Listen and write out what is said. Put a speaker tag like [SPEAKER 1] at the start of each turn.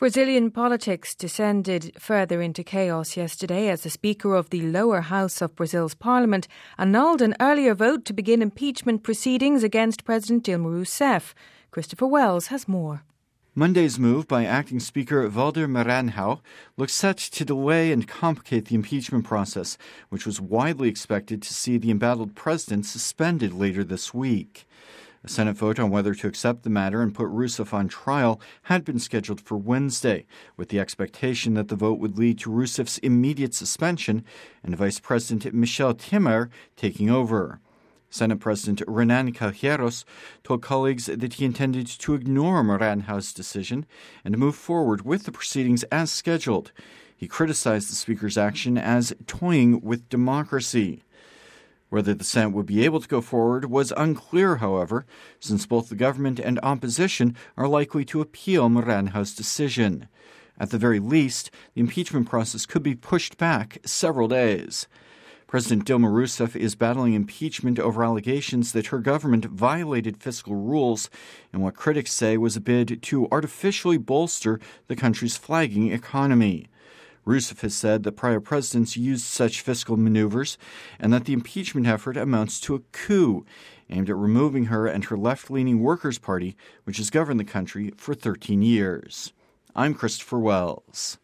[SPEAKER 1] Brazilian politics descended further into chaos yesterday as the Speaker of the lower house of Brazil's parliament annulled an earlier vote to begin impeachment proceedings against President Dilma Rousseff. Christopher Wells has more.
[SPEAKER 2] Monday's move by Acting Speaker Walter Maranhão looks set to delay and complicate the impeachment process, which was widely expected to see the embattled president suspended later this week. A Senate vote on whether to accept the matter and put Rousseff on trial had been scheduled for Wednesday, with the expectation that the vote would lead to Rousseff's immediate suspension and Vice President Michel Temer taking over. Senate President Renan Calheiros told colleagues that he intended to ignore Maranhão's decision and to move forward with the proceedings as scheduled. He criticized the Speaker's action as toying with democracy. Whether the Senate would be able to go forward was unclear, however, since both the government and opposition are likely to appeal Maranhão's decision. At the very least, the impeachment process could be pushed back several days. President Dilma Rousseff is battling impeachment over allegations that her government violated fiscal rules in what critics say was a bid to artificially bolster the country's flagging economy. Rousseff has said that prior presidents used such fiscal maneuvers and that the impeachment effort amounts to a coup aimed at removing her and her left-leaning Workers' Party, which has governed the country for 13 years. I'm Christopher Wells.